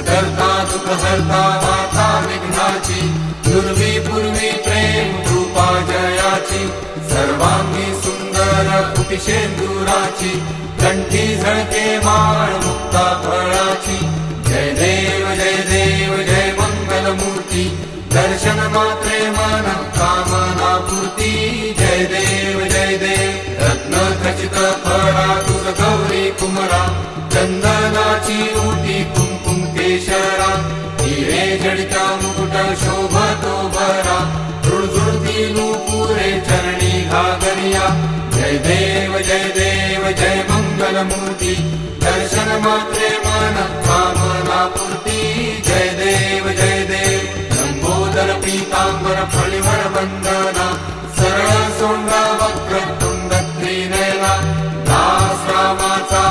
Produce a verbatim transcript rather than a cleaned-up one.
सदरता दुःख हरता माता विघ्नाची, दुर्वी पूर्वी प्रेम कृपा जयाची, सर्वांगी सुंदर कुटिशेंदुराची, कंठी झळके माळ मुक्ता फळाची। जय देव जय देव जय मंगल मूर्ती, दर्शन मात्रे मन कामना पूर्ती। जय देव जय देव रत्न खचित फळा तुझ गौरी कुमरा, चंदनाची उटी कुंकुम केशरा, हिरे जडिता मुकुट शोभतो भरा, झुळझुळती नूपुरे चरणी घागरिया। जय देव जय देव जय मंगल मूर्ती, दर्शन मात्रे मन कामना पूर्ती। जय देव जय देव लंबोदर पीतांबर फळीवर वंदना, सरळ सोंडा वक्रतुंड त्रिनयना, दास रामाचा